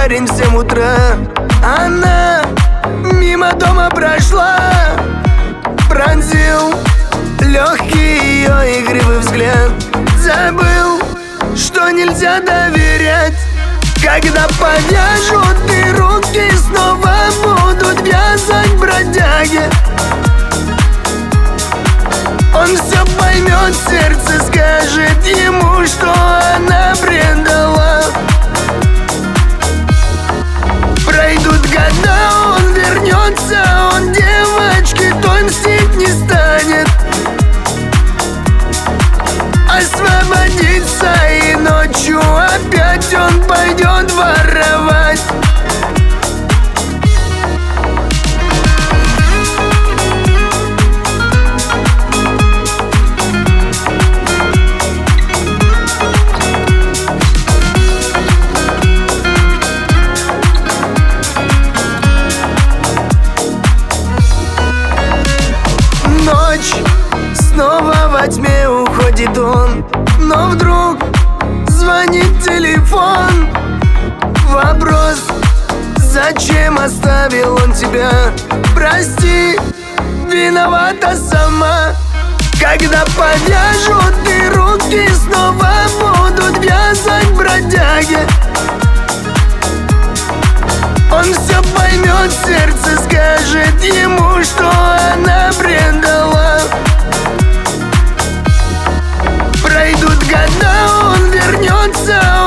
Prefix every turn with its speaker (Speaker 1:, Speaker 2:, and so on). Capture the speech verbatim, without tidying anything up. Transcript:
Speaker 1: парень в семь утра. Она мимо дома прошла, пронзил легкий ее игривый взгляд. Забыл, что нельзя доверять. Когда повяжут и руки снова будут вязать бродяги, он все поймет, сердце скажет ему, что она предала. Пройдут года, он вернется, он девочке той мстить не станет. Освободится, и ночью опять он пойдет воровать. Ночь, снова во тьме уходит он, но вдруг звонит телефон. Вопрос: зачем оставил он тебя? Прости, виновата сама. Когда повяжут и руки снова будут вязать бродяги, он все поймет, сердце скажет ему, что она предала. Пройдут года, он вернется,